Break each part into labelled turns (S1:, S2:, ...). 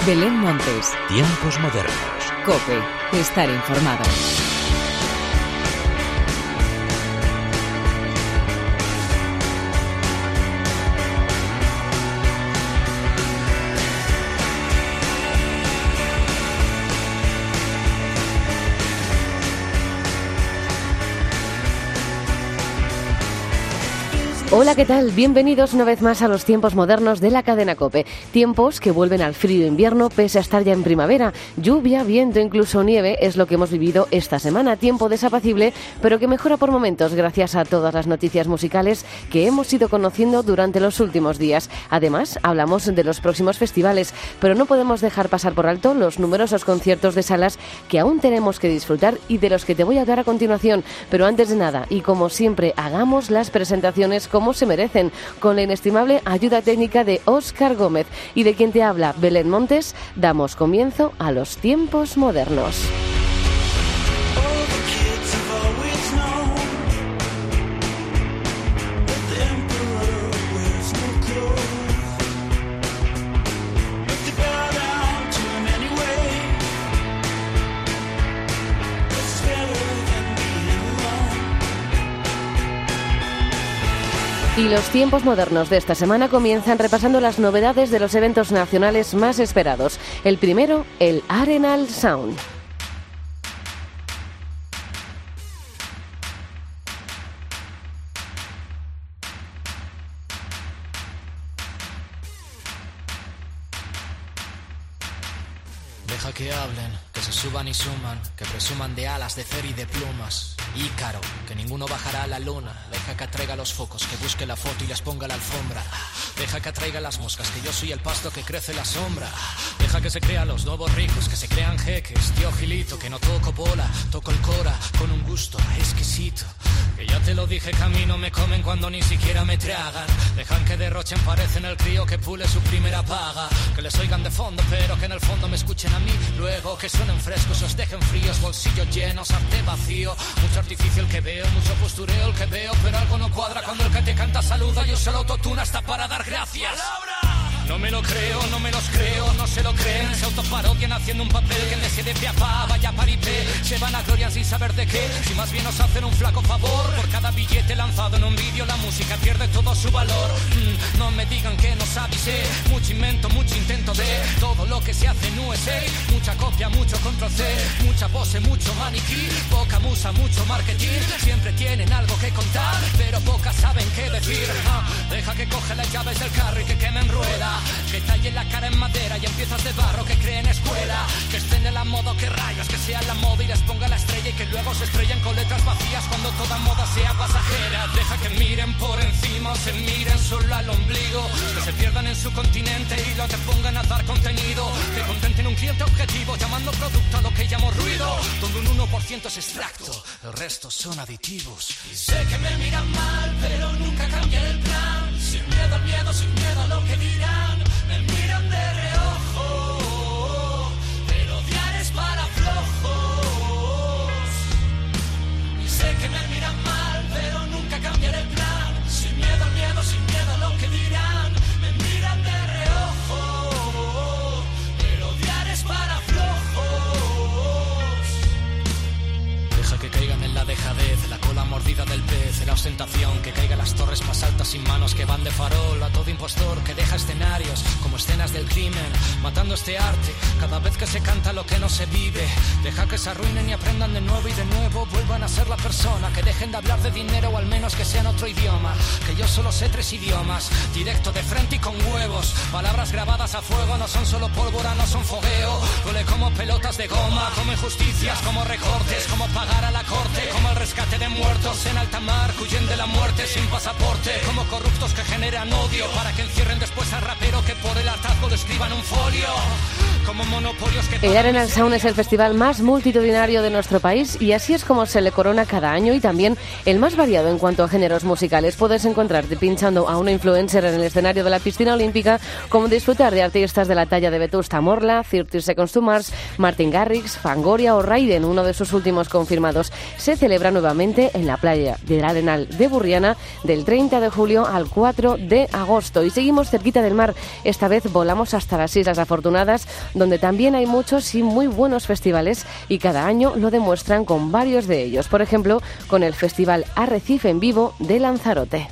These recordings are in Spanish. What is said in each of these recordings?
S1: Belén Montes.
S2: Tiempos modernos.
S1: COPE. Estar informado.
S3: Hola, ¿qué tal? Bienvenidos una vez más a los tiempos modernos de la cadena COPE. Tiempos que vuelven al frío invierno pese a estar ya en primavera. Lluvia, viento, incluso nieve es lo que hemos vivido esta semana. Tiempo desapacible, pero que mejora por momentos gracias a todas las noticias musicales que hemos ido conociendo durante los últimos días. Además, hablamos de los próximos festivales, pero no podemos dejar pasar por alto los numerosos conciertos de salas que aún tenemos que disfrutar y de los que te voy a hablar a continuación. Pero antes de nada, y como siempre, hagamos las presentaciones como se merecen, con la inestimable ayuda técnica de Óscar Gómez y de quien te habla, Belén Montes. Damos comienzo a los tiempos modernos. Y los tiempos modernos de esta semana comienzan repasando las novedades de los eventos nacionales más esperados. El primero, el Arenal Sound.
S4: Deja que hablen, que se suban y suman, que presuman de alas, de fer y de plumas. Ícaro, que ninguno bajará a la luna. Deja que atraiga los focos, que busque la foto y les ponga la alfombra. Deja que atraiga las moscas, que yo soy el pasto que crece la sombra. Deja que se crean los nuevos ricos, que se crean jeques. Tío Gilito, que no toco bola, toco el cora con un gusto exquisito. Que ya te lo dije, que a mí no me comen cuando ni siquiera me tragan. Dejan que derrochen, parecen el crío que pule su primera paga. Que les oigan de fondo, pero que en el fondo me escuchen a mí. Luego que suenen frescos, os dejen fríos, bolsillos llenos, arte vacío. Mucho artificio el que veo, mucho postureo el que veo, pero algo no cuadra cuando el que te canta saluda y usa el autotune hasta para dar gracias. No me lo creo, no me los creo, no se lo creen. Se autoparodian haciendo un papel que les de pe a pa, vaya paripé. Se van a gloria sin saber de qué, si más bien nos hacen un flaco favor. Por cada billete lanzado en un vídeo la música pierde todo su valor. No me digan que no avisé, mucho invento, mucho intento de todo lo que se hace en USA. Mucha copia, mucho control C, mucha pose, mucho maniquí. Poca musa, mucho marketing, siempre tienen algo que contar, pero pocas saben qué decir. Deja que coge las llaves del carro y que quemen rueda. Que talle la cara en madera y en piezas de barro, que creen escuela. Que estén en la moda, que rayos, que sea la moda y les ponga la estrella y que luego se estrellen con letras vacías cuando toda moda sea pasajera. Deja que miren por encima o se miren solo al ombligo. Que se pierdan en su continente y lo que pongan a dar contenido. Que contenten un cliente objetivo llamando producto a lo que llamo ruido. Donde un 1% es extracto, el resto son aditivos. Y sé que me miran mal, pero nunca cambiaré el plan. Sin miedo al miedo, sin miedo a lo que dirán. Me miran de reojo, pero odiar es para flojos. Y sé que me miran mal, pero nunca cambiaré el plan. Sin miedo al miedo, sin miedo a lo que dirán. Me miran de reojo, pero odiar es para flojos. Deja que caigan en la dejadez, la cola mordida del pez, en la ostentación, que caigan las torres más altas sin manos que van de farol. A todo impostor que deja escenarios como escenas del crimen, matando este arte cada vez que se canta lo que no se vive. Deja que se arruinen y aprendan de nuevo y de nuevo vuelvan a ser la persona. Que dejen de hablar de dinero o al menos que sean otro idioma. Que yo solo sé 3 idiomas, directo de frente y con huevos. Palabras grabadas a fuego no son solo pólvora, no son fogueo. Duele como pelotas de goma, como injusticias, como recortes, como pagar a la corte, como el rescate de muertos en alta mar que huyen de la muerte sin pasaporte, como corruptos que generan odio para que encierren después al rapero que por el hartazgo lo escriban un folio. Como monopolios que...
S3: El Arenal Sound es el festival más multitudinario de nuestro país y así es como se le corona cada año, y también el más variado en cuanto a géneros musicales. Puedes encontrarte pinchando a una influencer en el escenario de la piscina olímpica, como disfrutar de artistas de la talla de Vetusta Morla, 30 Seconds to Mars, Martin Garrix, Fangoria o Raiden, uno de sus últimos confirmados. Se celebra nuevamente en la playa del Arenal de Burriana del 30 de junio julio al 4 de agosto. Y seguimos cerquita del mar. Esta vez volamos hasta las Islas Afortunadas, donde también hay muchos y muy buenos festivales y cada año lo demuestran con varios de ellos. Por ejemplo, con el Festival Arrecife en Vivo de Lanzarote.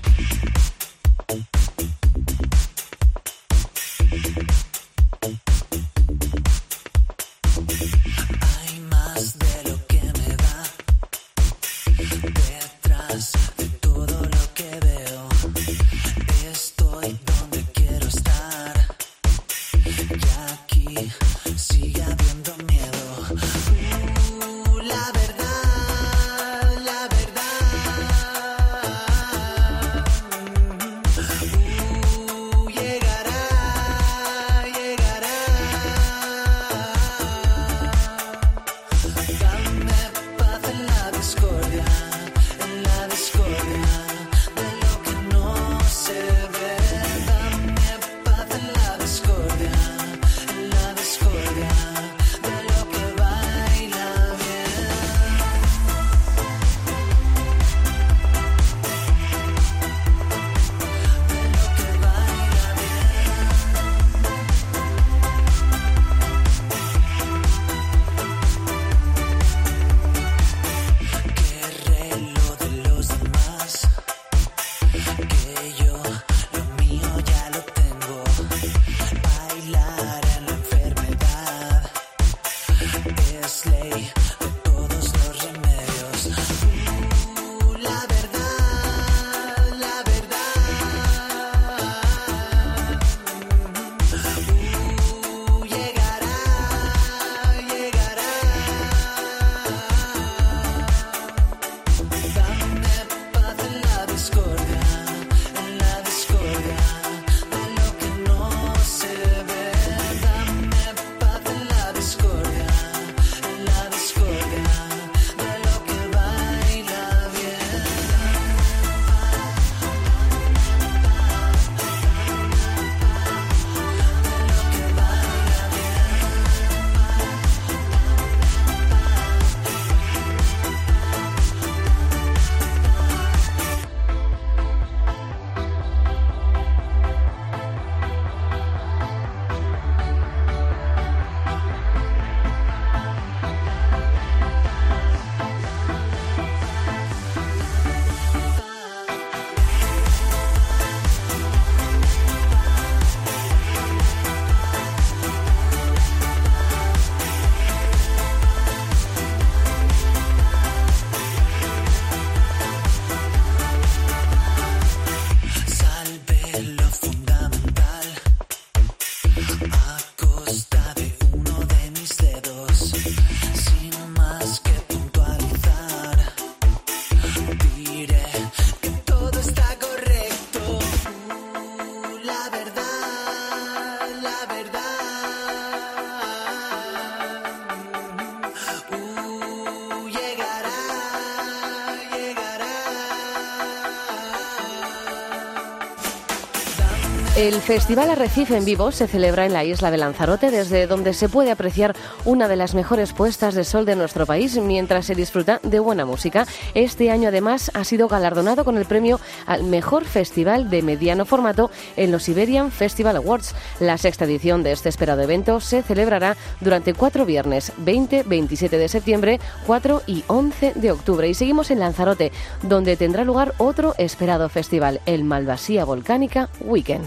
S3: El Festival Arrecife en Vivo se celebra en la isla de Lanzarote, desde donde se puede apreciar una de las mejores puestas de sol de nuestro país mientras se disfruta de buena música. Este año, además, ha sido galardonado con el premio al mejor festival de mediano formato en los Iberian Festival Awards. La sexta edición de este esperado evento se celebrará durante 4 viernes, 20, 27 de septiembre, 4 y 11 de octubre. Y seguimos en Lanzarote, donde tendrá lugar otro esperado festival, el Malvasía Volcánica Weekend.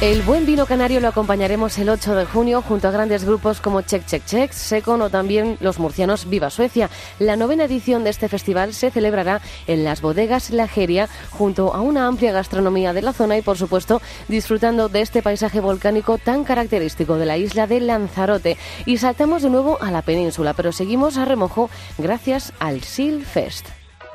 S3: El buen vino canario lo acompañaremos el 8 de junio junto a grandes grupos como Check Check Check, Secon o también los murcianos Viva Suecia. La 9ª edición de este festival se celebrará en las bodegas La Jeria junto a una amplia gastronomía de la zona y, por supuesto, disfrutando de este paisaje volcánico tan característico de la isla de Lanzarote. Y saltamos de nuevo a la península, pero seguimos a remojo gracias al Seal Fest.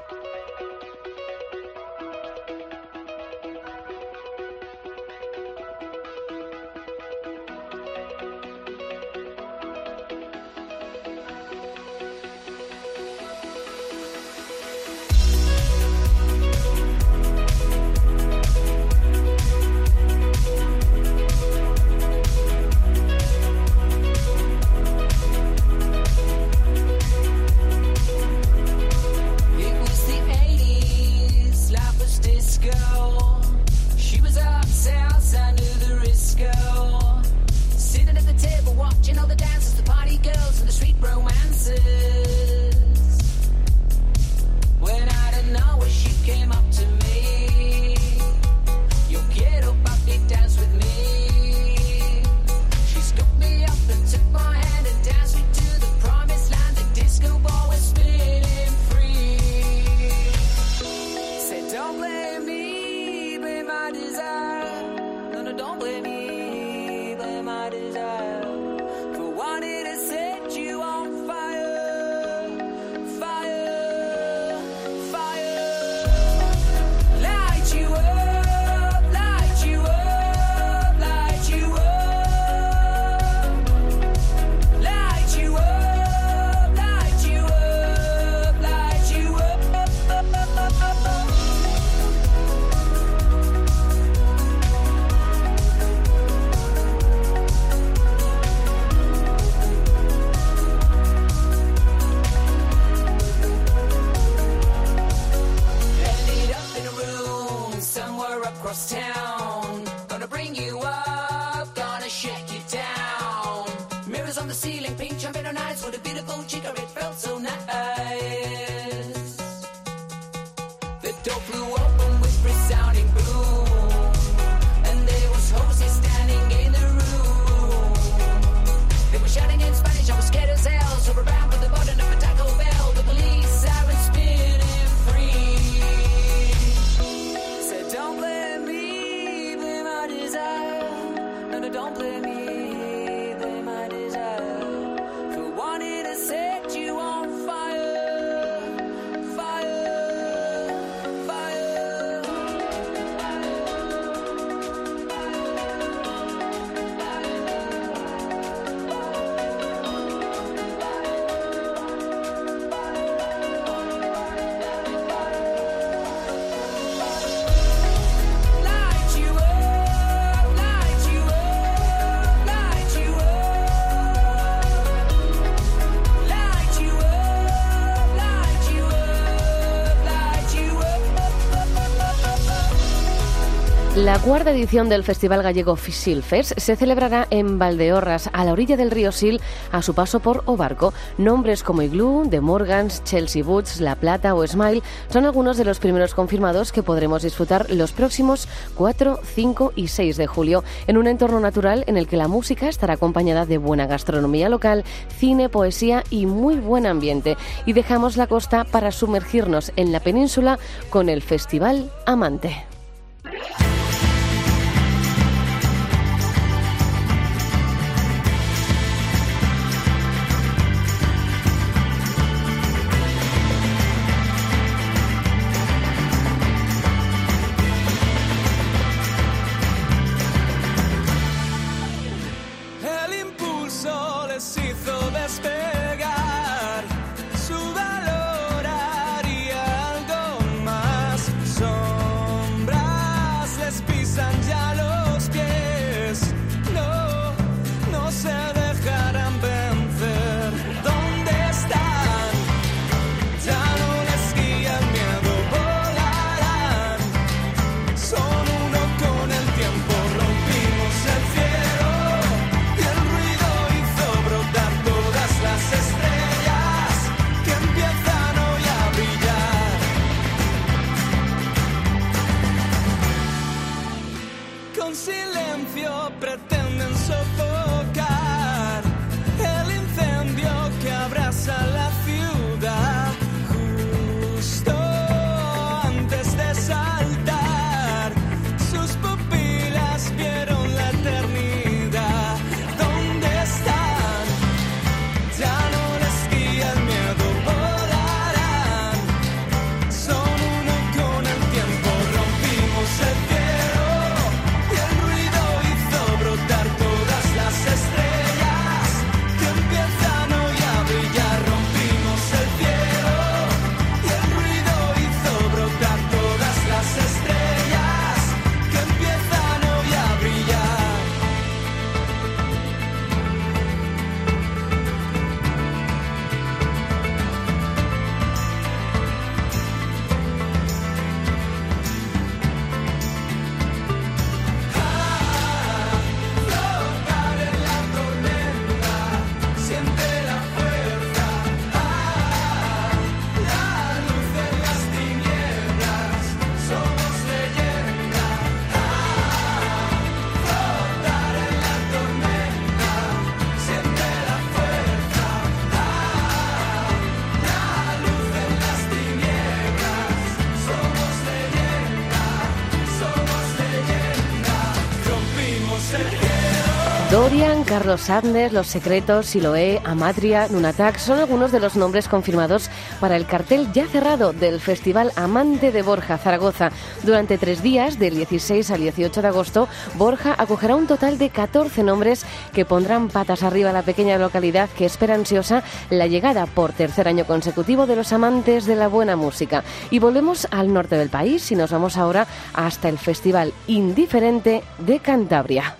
S3: La 4ª edición del Festival Gallego Seal Fest se celebrará en Valdeorras, a la orilla del río Sil, a su paso por O Barco. Nombres como Igloo, The Morgans, Chelsea Boots, La Plata o Smile son algunos de los primeros confirmados que podremos disfrutar los próximos 4, 5 y 6 de julio, en un entorno natural en el que la música estará acompañada de buena gastronomía local, cine, poesía y muy buen ambiente. Y dejamos la costa para sumergirnos en la península con el Festival Amante.
S2: Su valor haría algo más. Sombra pretenden sofocar el incendio que abraza la ciudad. Justo antes de saltar, sus pupilas vieron la eternidad. ¿Dónde están? Ya no les guía el miedo, volarán. Son uno con el tiempo, rompimos el cielo y el ruido hizo brotar todas las estrellas que empiezan hoy a brillar. Rompimos el cielo y el ruido hizo brotar todas las estrellas que empiezan hoy a brillar. Flotar en la tormenta, siente la fuerza, la luz en las tinieblas, somos leyenda. Flotar en la tormenta, siente la fuerza, la luz en las tinieblas, somos leyenda, rompimos el cielo.
S3: Dorian, Carlos Adnes, Los Secretos, Siloé, Amatria, Nunatak son algunos de los nombres confirmados para el cartel ya cerrado del Festival Amante de Borja, Zaragoza. Durante 3 días, del 16 al 18 de agosto, Borja acogerá un total de 14 nombres que pondrán patas arriba a la pequeña localidad que espera ansiosa la llegada por 3er año consecutivo de los amantes de la buena música. Y volvemos al norte del país y nos vamos ahora hasta el Festival Indiferente de Cantabria.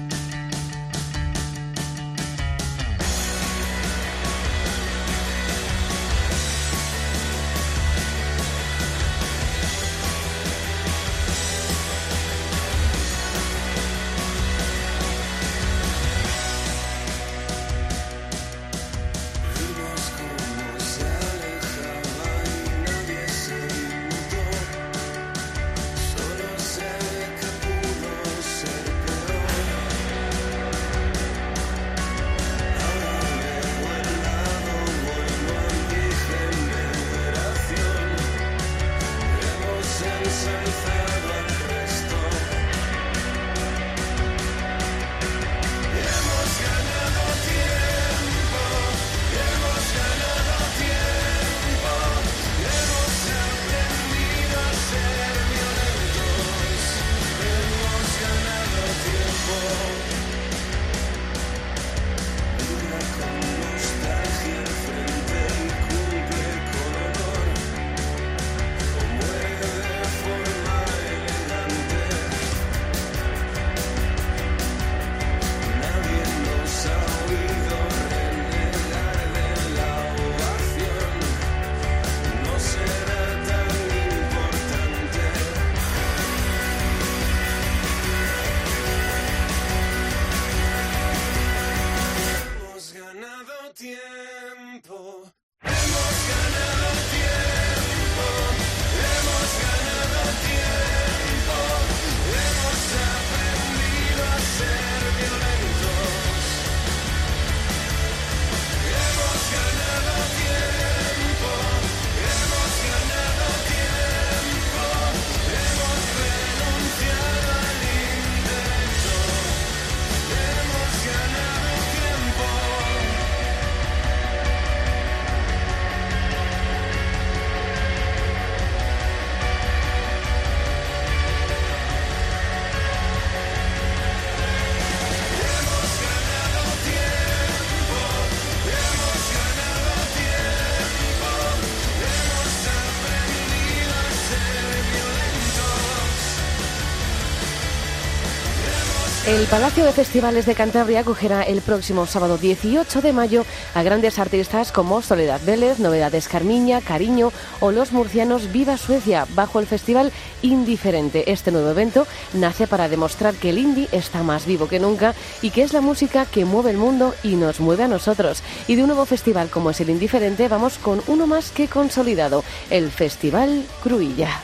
S3: El Palacio de Festivales de Cantabria acogerá el próximo sábado 18 de mayo a grandes artistas como Soledad Vélez, Novedades Carmiña, Cariño o los murcianos Viva Suecia, bajo el Festival Indiferente. Este nuevo evento nace para demostrar que el indie está más vivo que nunca y que es la música que mueve el mundo y nos mueve a nosotros. Y de un nuevo festival como es el Indiferente vamos con uno más que consolidado, el Festival Cruïlla.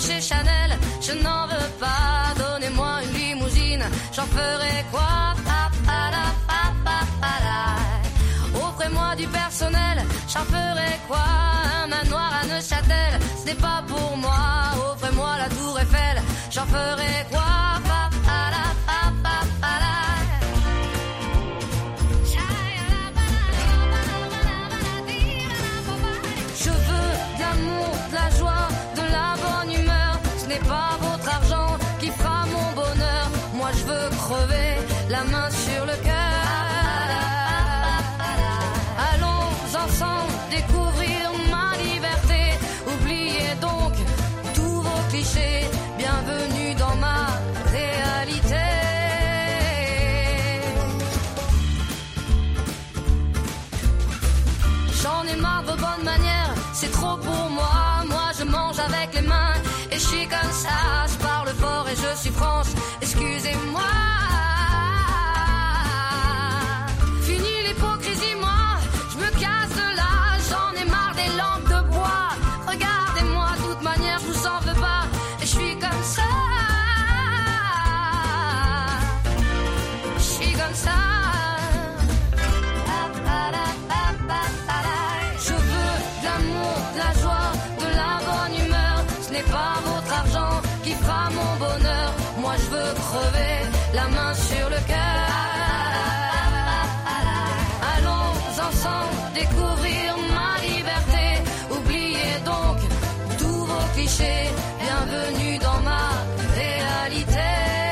S5: chez Chanel, je n'en veux pas. Donnez-moi une limousine, j'en ferai quoi? Offrez-moi du personnel, j'en ferai quoi? Un manoir à Neuchâtel, ce n'est pas pour moi. Offrez-moi la tour Eiffel, j'en ferai quoi? Je veux de l'amour, de la joie, de la bonne humeur. Ce n'est pas votre argent qui fera mon bonheur. Moi je veux crever, la main sur le cœur. Ensemble découvrir ma liberté. Oubliez donc tous vos clichés. Bienvenue dans ma réalité. J'en ai marre de vos bonnes manières, c'est trop pour moi. Moi je mange avec les mains et je suis comme ça. Je parle fort et je suis franche, excusez-moi. Fini l'hypocrisie, moi je me casse de là, j'en ai marre des lampes de bois. Regardez-moi, de toute manière, je vous en veux pas. Et je suis comme ça. Je suis comme ça. Je veux de l'amour, de la joie, de la bonne humeur. Ce n'est pas votre argent qui fera mon bonheur. Moi je veux crever, la main sur le cœur. Ensemble découvrir ma liberté. Oubliez donc tous vos clichés. Bienvenue dans ma réalité.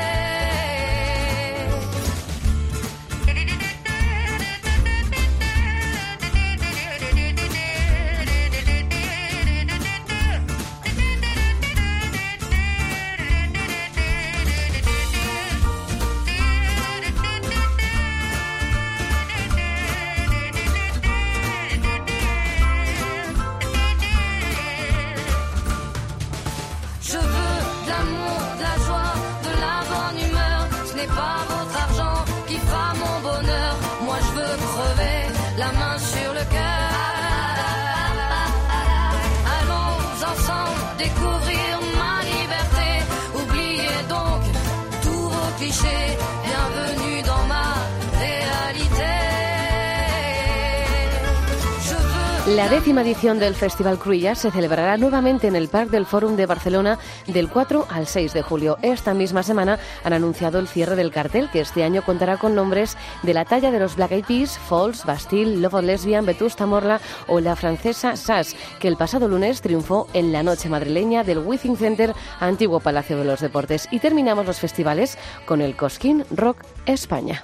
S5: Pas votre argent qui fera mon bonheur. Moi je veux crever, la main sur le cœur. Allons ensemble découvrir ma liberté. Oubliez donc tous vos clichés. Bienvenue dans ma réalité.
S3: La 10ª edición del Festival Cruïlles se celebrará nuevamente en el Parc del Fòrum de Barcelona del 4 al 6 de julio. Esta misma semana han anunciado el cierre del cartel, que este año contará con nombres de la talla de los Black Eyed Peas, Falls, Bastille, Love of Lesbian, Vetusta Morla o la francesa Sass, que el pasado lunes triunfó en la noche madrileña del Withing Center, antiguo Palacio de los Deportes. Y terminamos los festivales con el Cosquín Rock España.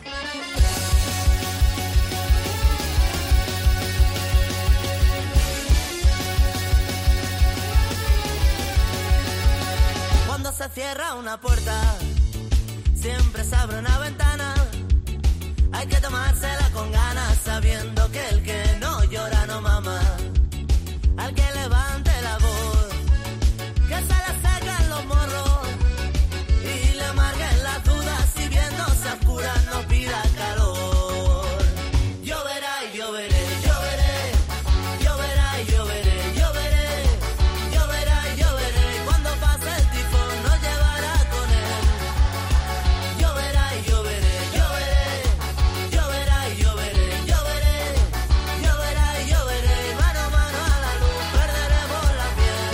S6: Se cierra una puerta, siempre se abre una ventana. Hay que tomársela con ganas, sabiendo que el que no llora no mama. Al que levante la voz, que se le sequen los morros y le amarguen las dudas. Si viéndose a oscuras no pida calor. Lloverá y lloveré, lloveré, lloverá y lloveré, lloveré, lloverá y lloveré. Cuando pase el tifón nos llevará con él. Lloverá y lloveré, lloveré, lloverá y lloveré, lloveré, lloverá y lloveré. Mano a mano a la luz perderemos la piel.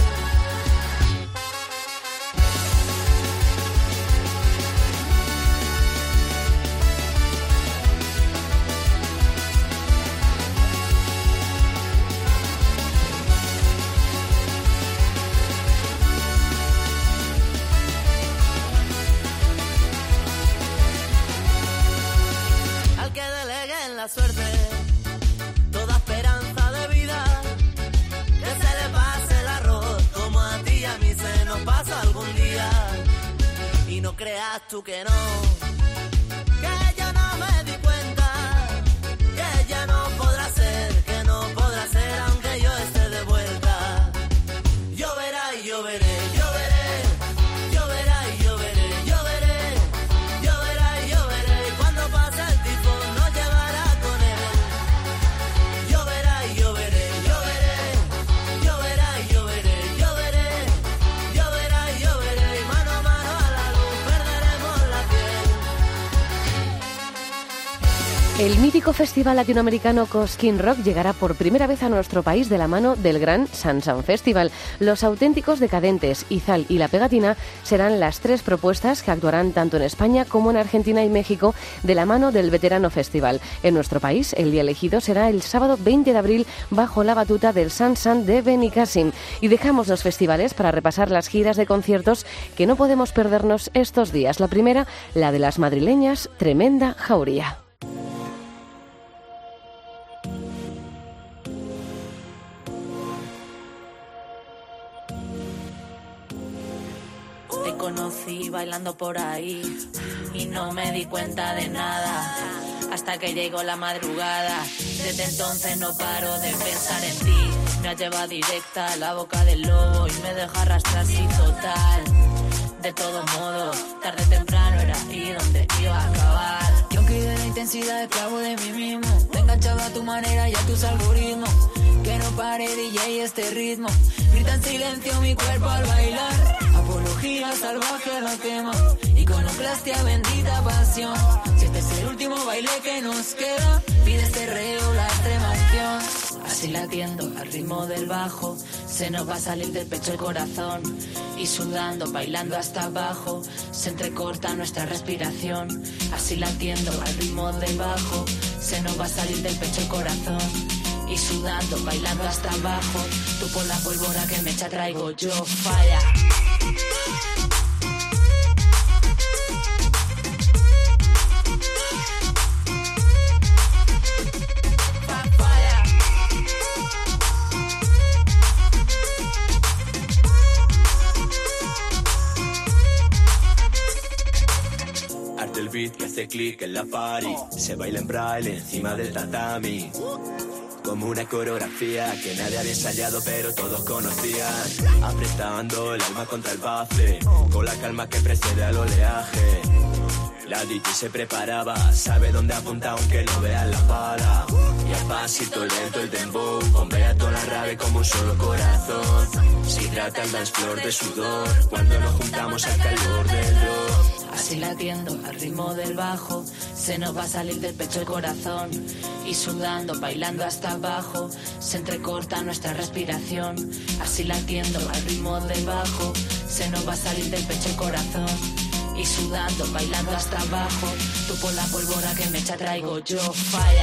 S6: Al que delegue en la suerte toda esperanza de vida, que se le pase el arroz como a ti y a mí se nos pasa algún día. Y no creas tú que no, que yo no me di cuenta, que ya no podrá ser, que no podrá ser aunque yo esté de vuelta. Lloverá y lloveré, lloveré, lloverá y lloveré, lloveré, lloverá y lloveré. Cuando pase el tifón nos llevará con él. Lloverá y lloveré, lloveré, lloverá y lloveré, lloveré, lloverá y
S3: El mítico festival latinoamericano Cosquín Rock llegará por primera vez a nuestro país de la mano del gran Sansan Festival. Los auténticos decadentes, Izal y La Pegatina serán las tres propuestas que actuarán tanto en España como en Argentina y México de la mano del veterano festival. En nuestro país, el día elegido será el sábado 20 de abril bajo la batuta del Sansan de Benicàssim. Y dejamos los festivales para repasar las giras de conciertos que no podemos perdernos estos días. La primera, la de las madrileñas Tremenda Jauría.
S6: Te conocí bailando por ahí y no me di cuenta de nada hasta que llegó la madrugada. Desde entonces no paro de pensar en ti. Me has llevado directa a la boca del lobo y me deja arrastrar sin total. De todos modos, tarde o temprano era ahí donde iba a acabar. Y aunque de la intensidad esclavo de mí mismo, te enganchaba a tu manera y a tus algoritmos. Que no pare DJ este ritmo, grita en silencio mi cuerpo al bailar. Apología salvaje la quema, iconoclastia bendita pasión. Si este es el último baile que nos queda, pide este reo la extrema unción. Así latiendo al ritmo del bajo, se nos va a salir del pecho el corazón. Y sudando, bailando hasta abajo, se entrecorta nuestra respiración. Así latiendo al ritmo del bajo, se nos va a salir del pecho el corazón. Y sudando, bailando hasta abajo, tú por la pólvora que me echa traigo yo, falla.
S7: Arte el beat que hace clic en la party, se baila en braille encima del tatami. Como una coreografía que nadie había ensayado pero todos conocían. Apretando el alma contra el bafle, con la calma que precede al oleaje. La DJ se preparaba, sabe dónde apunta aunque no vean la bala. Y a pasito lento el dembow, bombea toda la rave como un solo corazón. Se hidrata el dance floor de sudor, cuando nos juntamos al calor del rock.
S6: Así latiendo al ritmo del bajo, se nos va a salir del pecho el corazón. Y sudando, bailando hasta abajo, se entrecorta nuestra respiración. Así latiendo al ritmo del bajo, se nos va a salir del pecho el corazón. Y sudando, bailando hasta abajo, tú por la pólvora que me echa traigo yo, falla.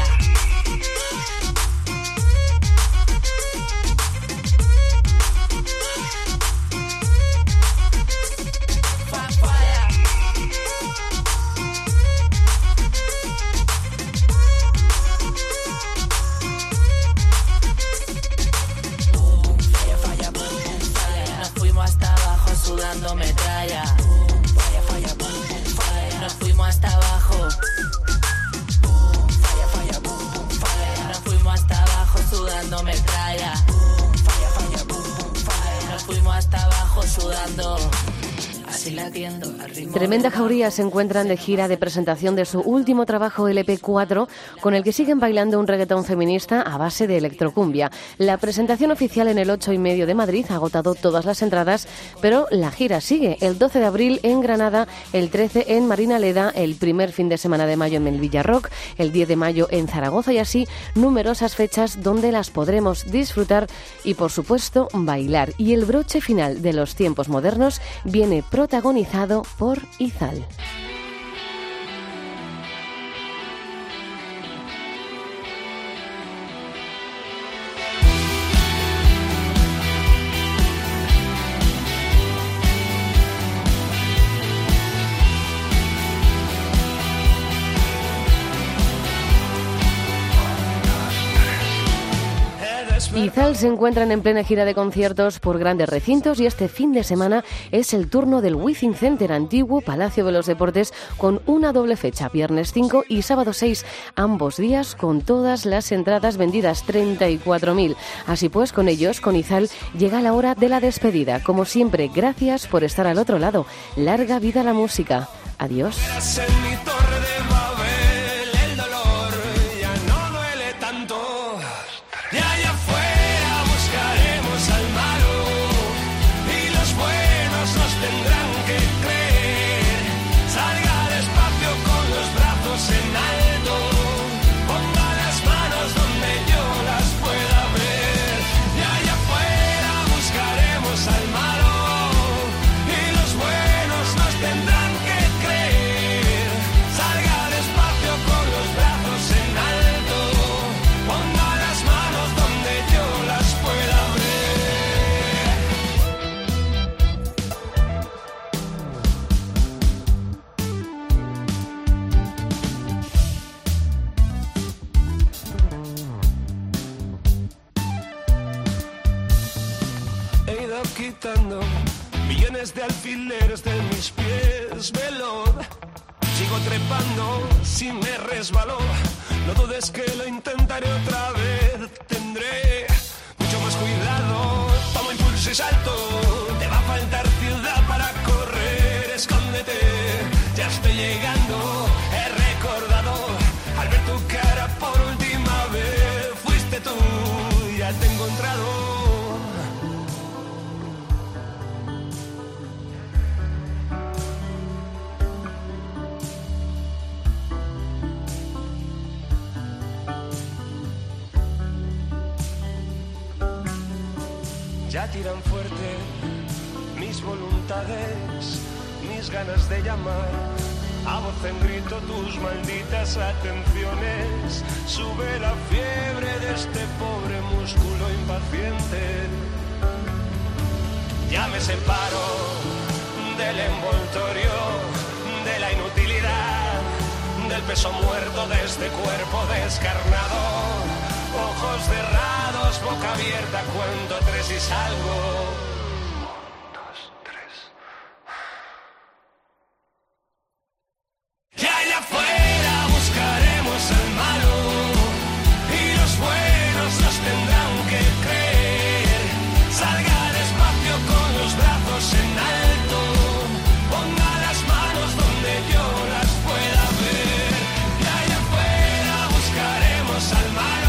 S6: Sudando metralla, falla, falla, boom, boom, falla. Nos fuimos hasta abajo, falla, falla, boom, boom, falla. Nos fuimos hasta abajo sudando metralla, falla, falla, boom, boom, falla. Nos fuimos hasta abajo sudando. Así latiendo al ritmo.
S3: Tremenda Jauría se encuentran de gira de presentación de su último trabajo LP4, con el que siguen bailando un reggaetón feminista a base de electrocumbia. La presentación oficial en el 8:30 de Madrid ha agotado todas las entradas, pero la gira sigue. El 12 de abril en Granada, el 13 en Marinaleda, el primer fin de semana de mayo en Melilla Rock, el 10 de mayo en Zaragoza y así numerosas fechas donde las podremos disfrutar y, por supuesto, bailar. Y el broche final de los tiempos modernos viene protagonizado por Izal. Izal se encuentran en plena gira de conciertos por grandes recintos y este fin de semana es el turno del Wizzing Center, antiguo Palacio de los Deportes, con una doble fecha, viernes 5 y sábado 6, ambos días con todas las entradas vendidas, 34.000. Así pues, con ellos, con Izal, llega la hora de la despedida. Como siempre, gracias por estar al otro lado. Larga vida a la música. Adiós.
S2: flotando, millones de alfileres de mis pies, veloz. Sigo trepando, si me resbaló, no dudes que lo intentaré otra vez. Tendré mucho más cuidado, tomo impulso y salto. Te va a faltar ciudad para correr, escóndete, ya estoy llegando. He recordado, al ver tu cara por última vez, fuiste tú, ya te he encontrado. Ya tiran fuerte mis voluntades, mis ganas de llamar a voz en grito tus malditas atenciones. Sube la fiebre de este pobre músculo impaciente. Ya me separo del envoltorio, de la inutilidad, del peso muerto de este cuerpo descarnado. Ojos cerrados, boca abierta, cuento 3 y salgo. 1, 2, 3. Y allá afuera buscaremos al malo, y los buenos nos tendrán que creer. Salga despacio con los brazos en alto, ponga las manos donde yo las pueda ver. Y allá afuera buscaremos al malo,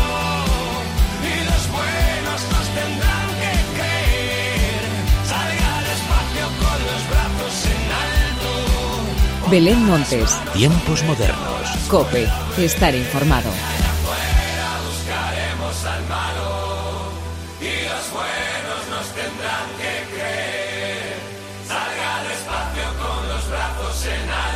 S2: tendrán que creer. Salga despacio con los brazos en alto.
S1: Belén Montes.
S8: Tiempos modernos.
S1: COPE. Estar informado.
S2: Allá afuera buscaremos al malo, y los buenos nos tendrán que creer. Salga despacio con los brazos en alto.